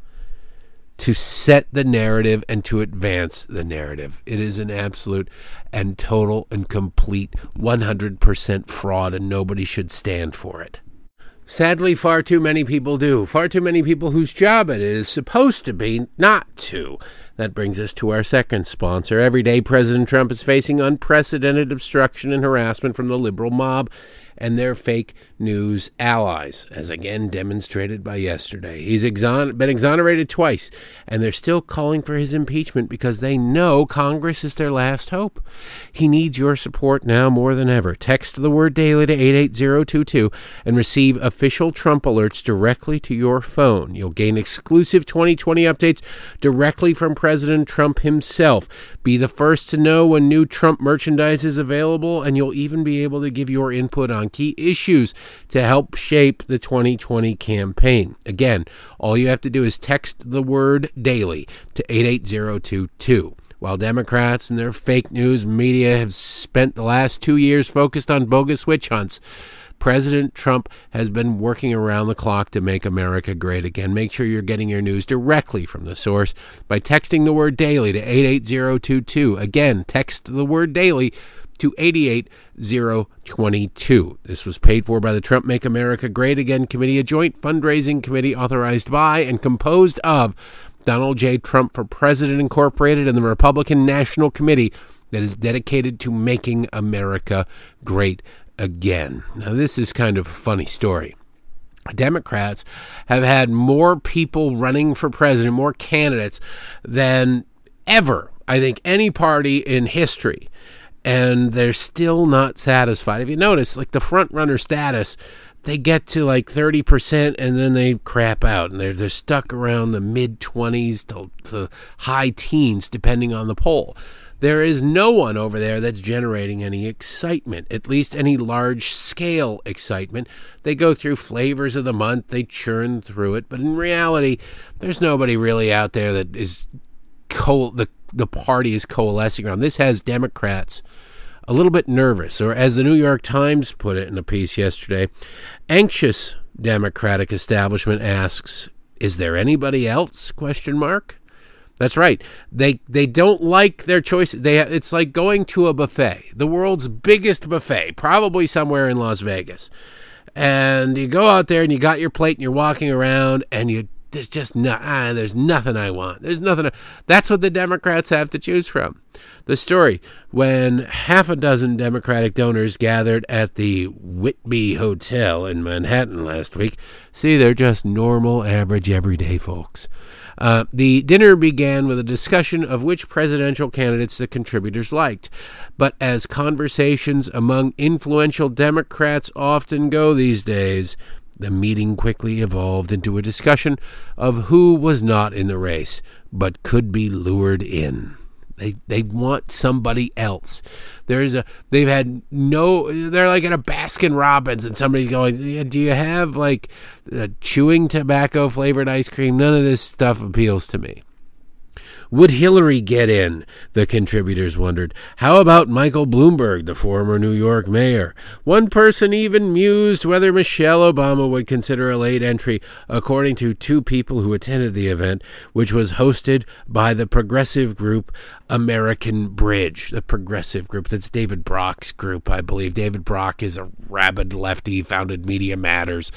to set the narrative and to advance the narrative. It is an absolute and total and complete 100% fraud, and nobody should stand for it. Sadly, far too many people do. Far too many people whose job it is supposed to be not to. That brings us to our second sponsor. Every day, President Trump is facing unprecedented obstruction and harassment from the liberal mob and their fake news allies, as again demonstrated by yesterday. He's been exonerated twice, and they're still calling for his impeachment because they know Congress is their last hope. He needs your support now more than ever. Text the word DAILY to 88022 and receive official Trump alerts directly to your phone. You'll gain exclusive 2020 updates directly from President Trump himself. Be the first to know when new Trump merchandise is available, and you'll even be able to give your input on key issues to help shape the 2020 campaign. Again, all you have to do is text the word DAILY to 88022. While Democrats and their fake news media have spent the last 2 years focused on bogus witch hunts, President Trump has been working around the clock to make America great again. Make sure you're getting your news directly from the source by texting the word daily to 88022. Again, text the word daily to 88022. This was paid for by the Trump Make America Great Again Committee, a joint fundraising committee authorized by and composed of Donald J. Trump for President Incorporated and the Republican National Committee that is dedicated to making America great again. Now, this is kind of a funny story. Democrats have had more people running for president, more candidates than ever, I think, any party in history. And they're still not satisfied. If you notice, like the front runner status, they get to like 30% and then they crap out. And they're stuck around the mid-20s to high teens, depending on the poll. There is no one over there that's generating any excitement, at least any large-scale excitement. They go through flavors of the month, they churn through it, but in reality, there's nobody really out there that is the party is coalescing around. This has Democrats a little bit nervous, or as the New York Times put it in a piece yesterday, anxious Democratic establishment asks, "Is there anybody else?" ? That's right. They don't like their choices. It's like going to a buffet, the world's biggest buffet, probably somewhere in Las Vegas. And you go out there and you got your plate and you're walking around and there's just there's nothing I want. There's nothing. That's what the Democrats have to choose from. The story, when half a dozen Democratic donors gathered at the Whitby Hotel in Manhattan last week, see, they're just normal, average, everyday folks. The dinner began with a discussion of which presidential candidates the contributors liked. But as conversations among influential Democrats often go these days, the meeting quickly evolved into a discussion of who was not in the race, but could be lured in. They want somebody else. They're like at a Baskin Robbins and somebody's going, do you have like chewing tobacco flavored ice cream? None of this stuff appeals to me. Would Hillary get in? The contributors wondered. How about Michael Bloomberg, the former New York mayor? One person even mused whether Michelle Obama would consider a late entry, according to two people who attended the event, which was hosted by the progressive group American Bridge. The progressive group, that's David Brock's group, I believe. David Brock is a rabid lefty, founded Media Matters.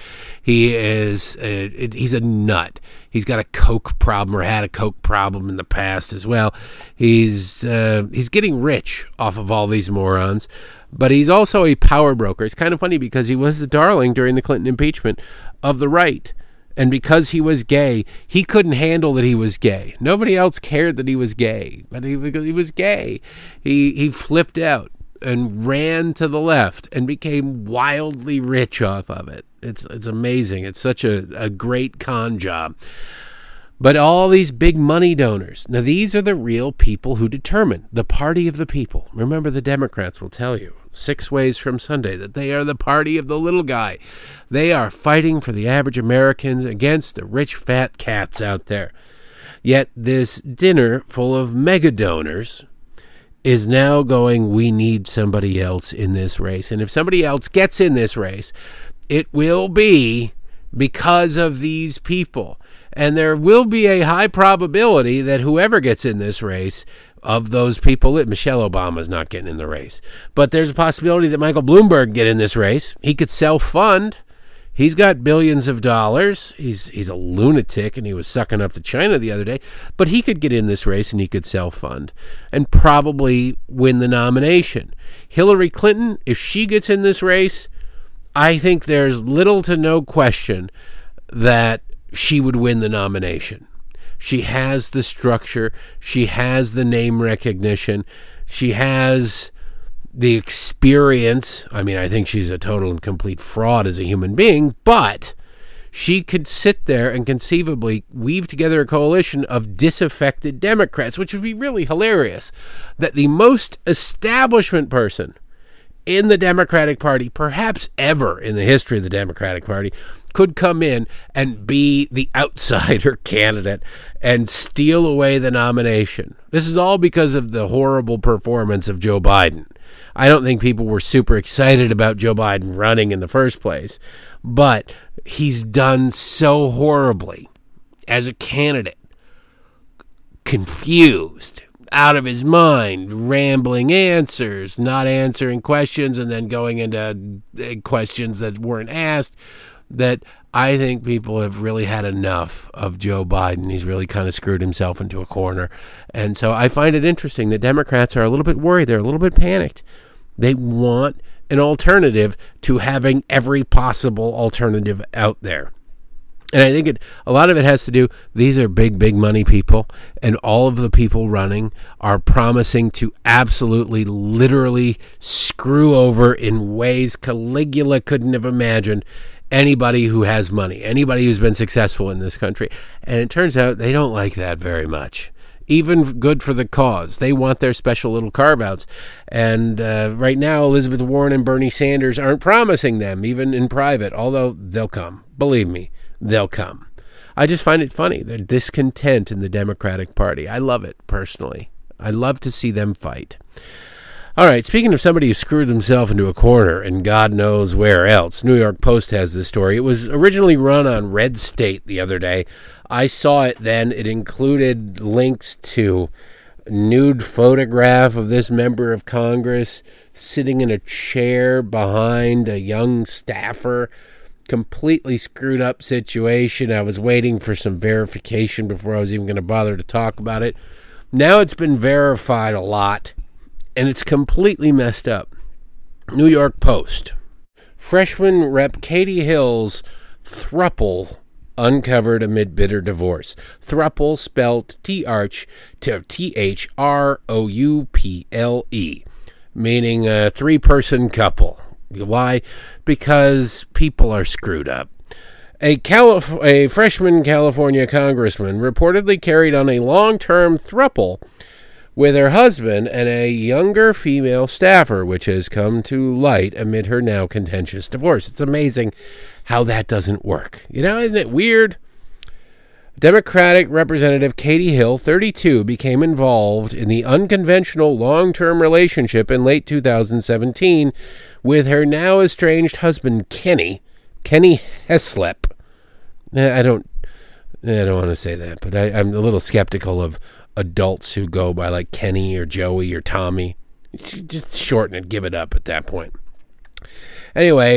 He's a nut. He's got a coke problem, or had a coke problem in the past as well. He's getting rich off of all these morons, but he's also a power broker. It's kind of funny because he was the darling during the Clinton impeachment of the right. And because he was gay, he couldn't handle that he was gay. Nobody else cared that he was gay, but he was gay. He flipped out and ran to the left and became wildly rich off of it. It's amazing. It's such a great con job. But all these big money donors, now these are the real people who determine the party of the people. Remember, the Democrats will tell you 6 ways from Sunday that they are the party of the little guy. They are fighting for the average Americans against the rich fat cats out there. Yet this dinner full of mega donors is now going, we need somebody else in this race. And if somebody else gets in this race, it will be because of these people. And there will be a high probability that whoever gets in this race, of those people, Michelle Obama is not getting in the race. But there's a possibility that Michael Bloomberg get in this race. He could self-fund. He's got billions of dollars. He's a lunatic, and he was sucking up to China the other day. But he could get in this race, and he could self-fund and probably win the nomination. Hillary Clinton, if she gets in this race, I think there's little to no question that she would win the nomination. She has the structure. She has the name recognition. She has the experience. I mean, I think she's a total and complete fraud as a human being, but she could sit there and conceivably weave together a coalition of disaffected Democrats, which would be really hilarious. That the most establishment person in the Democratic Party, perhaps ever in the history of the Democratic Party, could come in and be the outsider candidate and steal away the nomination. This is all because of the horrible performance of Joe Biden. I don't think people were super excited about Joe Biden running in the first place, but he's done so horribly as a candidate. Confused, out of his mind, rambling answers, not answering questions, and then going into questions that weren't asked, that I think people have really had enough of Joe Biden. He's really kind of screwed himself into a corner. And so I find it interesting that Democrats are a little bit worried. They're a little bit panicked. They want an alternative to having every possible alternative out there. And I think a lot of it has to do, these are big money people, and all of the people running are promising to absolutely, literally screw over in ways Caligula couldn't have imagined anybody who has money, anybody who's been successful in this country. And it turns out they don't like that very much. Even good for the cause. They want their special little carve-outs. And right now, Elizabeth Warren and Bernie Sanders aren't promising them, even in private, although they'll come. Believe me. They'll come. I just find it funny. They're discontent in the Democratic Party. I love it, personally. I love to see them fight. All right, speaking of somebody who screwed himself into a corner and God knows where else, New York Post has this story. It was originally run on Red State the other day. I saw it then. It included links to a nude photograph of this member of Congress sitting in a chair behind a young staffer. Completely screwed up situation. I was waiting for some verification before I was even going to bother to talk about it. Now it's been verified a lot, and it's completely messed up. New York Post. Freshman Rep. Katie Hill's throuple uncovered amid bitter divorce. Throuple spelled T-H-R-O-U-P-L-E, meaning a three-person couple. Why? Because people are screwed up. A freshman California congressman reportedly carried on a long-term throuple with her husband and a younger female staffer, which has come to light amid her now contentious divorce. It's amazing how that doesn't work. You know, isn't it weird? Democratic Representative Katie Hill, 32, became involved in the unconventional long-term relationship in late 2017 with her now estranged husband, Kenny Heslop. I don't want to say that, but I'm a little skeptical of adults who go by like Kenny or Joey or Tommy. Just shorten it, give it up at that point. Anyway,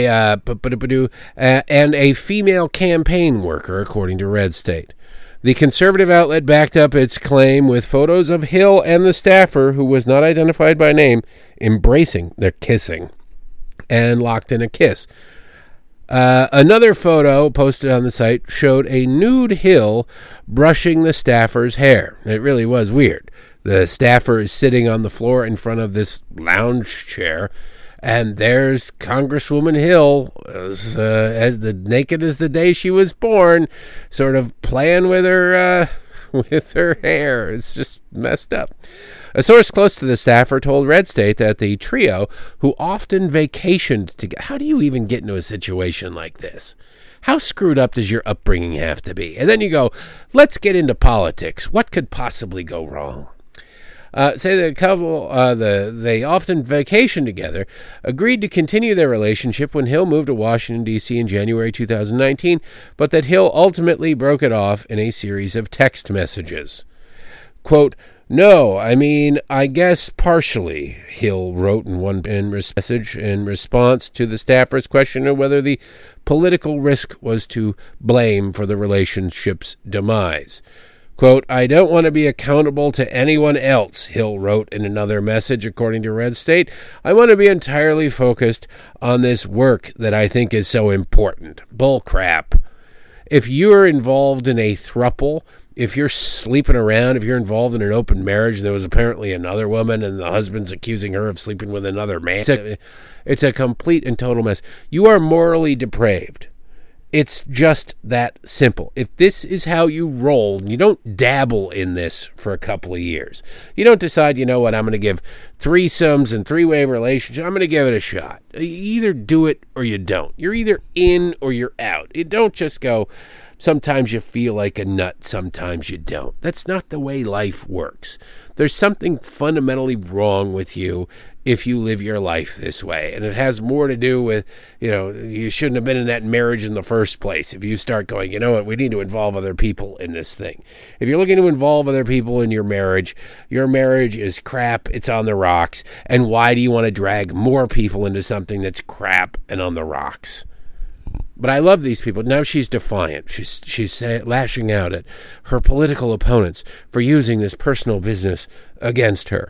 and a female campaign worker, according to Red State. The conservative outlet backed up its claim with photos of Hill and the staffer, who was not identified by name, embracing. They're kissing and locked in a kiss. Another photo posted on the site showed a nude Hill brushing the staffer's hair. It really was weird. The staffer is sitting on the floor in front of this lounge chair, and there's Congresswoman Hill, as naked as the day she was born, sort of playing with her hair. It's just messed up. A source close to the staffer told Red State that the trio, who often vacationed together... How do you even get into a situation like this? How screwed up does your upbringing have to be? And then you go, let's get into politics. What could possibly go wrong? Say the couple, they often vacationed together, agreed to continue their relationship when Hill moved to Washington, D.C. in January 2019, but that Hill ultimately broke it off in a series of text messages. Quote, "No, I mean, I guess partially," Hill wrote in one message in response to the staffer's question of whether the political risk was to blame for the relationship's demise. Quote, "I don't want to be accountable to anyone else," Hill wrote in another message, according to Red State. "I want to be entirely focused on this work that I think is so important." Bull crap. If you're involved in a throuple, if you're sleeping around, if you're involved in an open marriage, there was apparently another woman and the husband's accusing her of sleeping with another man. It's a complete and total mess. You are morally depraved. It's just that simple. If this is how you roll, you don't dabble in this for a couple of years. You don't decide, you know what, I'm going to give threesomes and three-way relationships. I'm going to give it a shot. You either do it or you don't. You're either in or you're out. You don't just go, sometimes you feel like a nut, sometimes you don't. That's not the way life works. There's something fundamentally wrong with you if you live your life this way. And it has more to do with, you shouldn't have been in that marriage in the first place. If you start going, you know what, we need to involve other people in this thing. If you're looking to involve other people in your marriage is crap, it's on the rocks. And why do you want to drag more people into something that's crap and on the rocks? But I love these people. Now she's defiant. She's lashing out at her political opponents for using this personal business against her.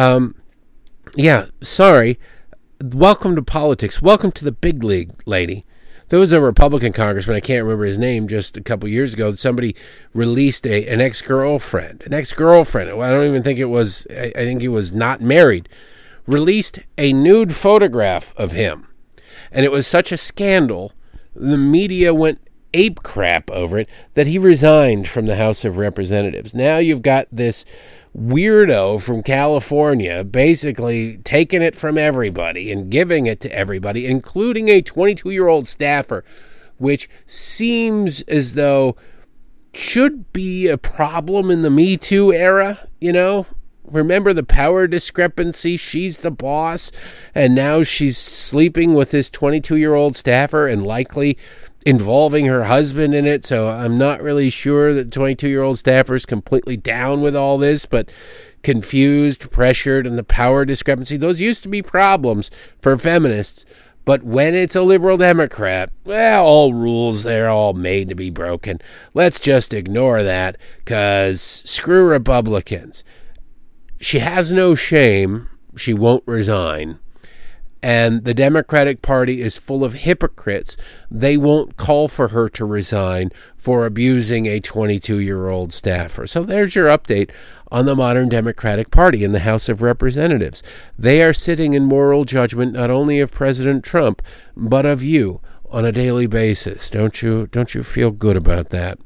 Yeah, sorry. Welcome to politics. Welcome to the big league, lady. There was a Republican congressman, I can't remember his name, just a couple years ago. Somebody released an ex-girlfriend. Well, I don't even think it was, I think he was not married. Released a nude photograph of him. And it was such a scandal, the media went ape crap over it, that he resigned from the House of Representatives. Now you've got this weirdo from California basically taking it from everybody and giving it to everybody, including a 22-year-old staffer, which seems as though should be a problem in the Me Too era, Remember the power discrepancy? She's the boss, and now she's sleeping with this 22-year-old staffer and likely involving her husband in it. So I'm not really sure that 22-year-old staffer is completely down with all this, but confused, pressured, and the power discrepancy. Those used to be problems for feminists. But when it's a liberal Democrat, well, all rules, they're all made to be broken. Let's just ignore that, because screw Republicans. She has no shame. She won't resign. And the Democratic Party is full of hypocrites. They won't call for her to resign for abusing a 22-year-old staffer. So there's your update on the modern Democratic Party in the House of Representatives. They are sitting in moral judgment not only of President Trump, but of you on a daily basis. Don't you feel good about that?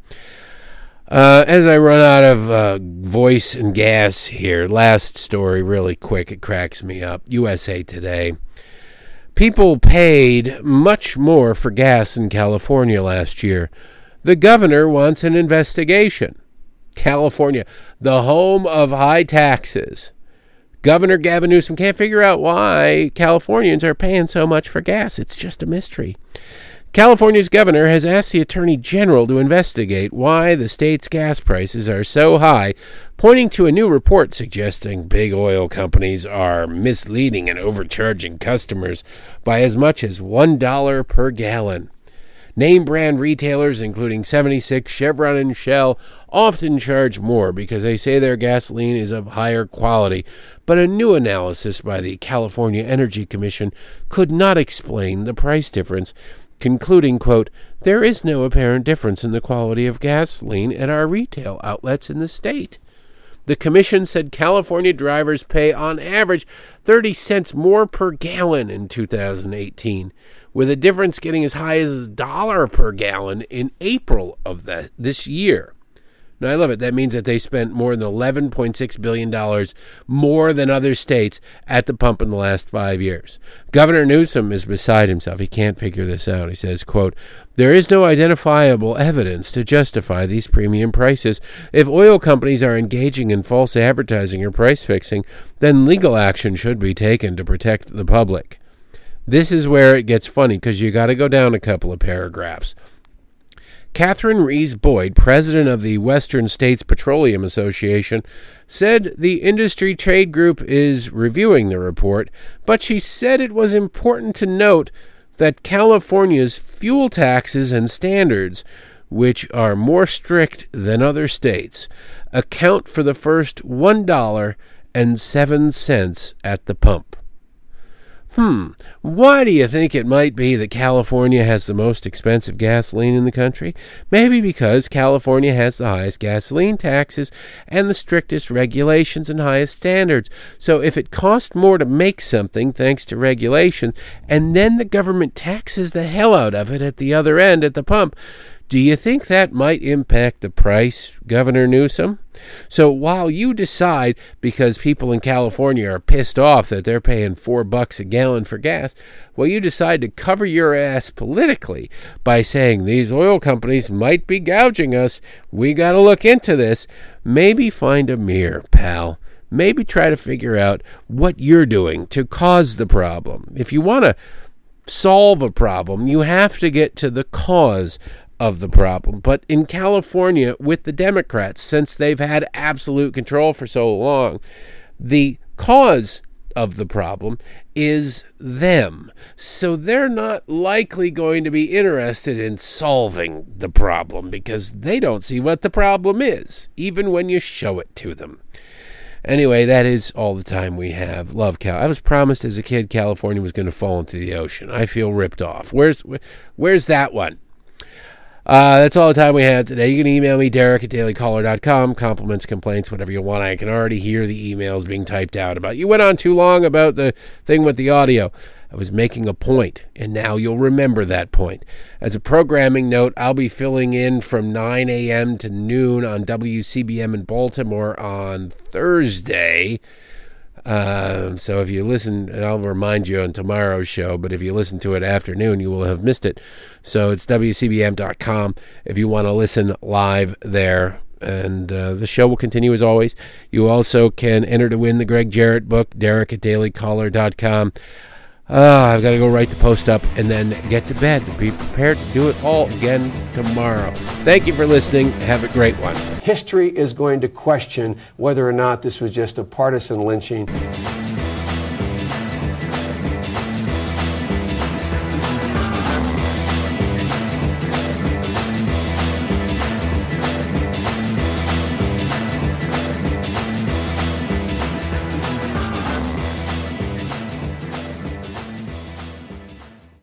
As I run out of voice and gas here, last story really quick. It cracks me up. USA Today. People paid much more for gas in California last year. The governor wants an investigation. California, the home of high taxes. Governor Gavin Newsom can't figure out why Californians are paying so much for gas. It's just a mystery. California's governor has asked the Attorney General to investigate why the state's gas prices are so high, pointing to a new report suggesting big oil companies are misleading and overcharging customers by as much as $1 per gallon. Name brand retailers, including 76, Chevron, and Shell, often charge more because they say their gasoline is of higher quality, but a new analysis by the California Energy Commission could not explain the price difference, concluding, quote, there is no apparent difference in the quality of gasoline at our retail outlets in the state. The commission said California drivers pay on average 30 cents more per gallon in 2018, with a difference getting as high as $1 per gallon in April of this year. Now, I love it. That means that they spent more than $11.6 billion more than other states at the pump in the last 5 years. Governor Newsom is beside himself. He can't figure this out. He says, quote, there is no identifiable evidence to justify these premium prices. If oil companies are engaging in false advertising or price fixing, then legal action should be taken to protect the public. This is where it gets funny, because you got to go down a couple of paragraphs. Catherine Rees Boyd, president of the Western States Petroleum Association, said the industry trade group is reviewing the report, but she said it was important to note that California's fuel taxes and standards, which are more strict than other states, account for the first $1.07 at the pump. Why do you think it might be that California has the most expensive gasoline in the country? Maybe because California has the highest gasoline taxes and the strictest regulations and highest standards. So if it costs more to make something thanks to regulations, and then the government taxes the hell out of it at the other end at the pump, do you think that might impact the price, Governor Newsom? So while you decide, because people in California are pissed off that they're paying $4 a gallon for gas, well, you decide to cover your ass politically by saying these oil companies might be gouging us. We got to look into this. Maybe find a mirror, pal. Maybe try to figure out what you're doing to cause the problem. If you want to solve a problem, you have to get to the cause of the problem. But in California, with the Democrats, since they've had absolute control for so long, the cause of the problem is them. So they're not likely going to be interested in solving the problem because they don't see what the problem is, even when you show it to them. Anyway, that is all the time we have. Love Cal. I was promised as a kid California was going to fall into the ocean. I feel ripped off. Where's that one? That's all the time we have today. You can email me, Derek@dailycaller.com. Compliments, complaints, whatever you want. I can already hear the emails being typed out about, you went on too long about the thing with the audio. I was making a point, and now you'll remember that point. As a programming note, I'll be filling in from 9 a.m. to noon on WCBM in Baltimore on Thursday. So if you listen, and I'll remind you on tomorrow's show, but if you listen to it afternoon, you will have missed it. So it's WCBM.com if you want to listen live there. And the show will continue as always. You also can enter to win the Greg Jarrett book, Derek@dailycaller.com. I've got to go write the post up and then get to bed to be prepared to do it all again tomorrow. Thank you for listening. Have a great one. History is going to question whether or not this was just a partisan lynching.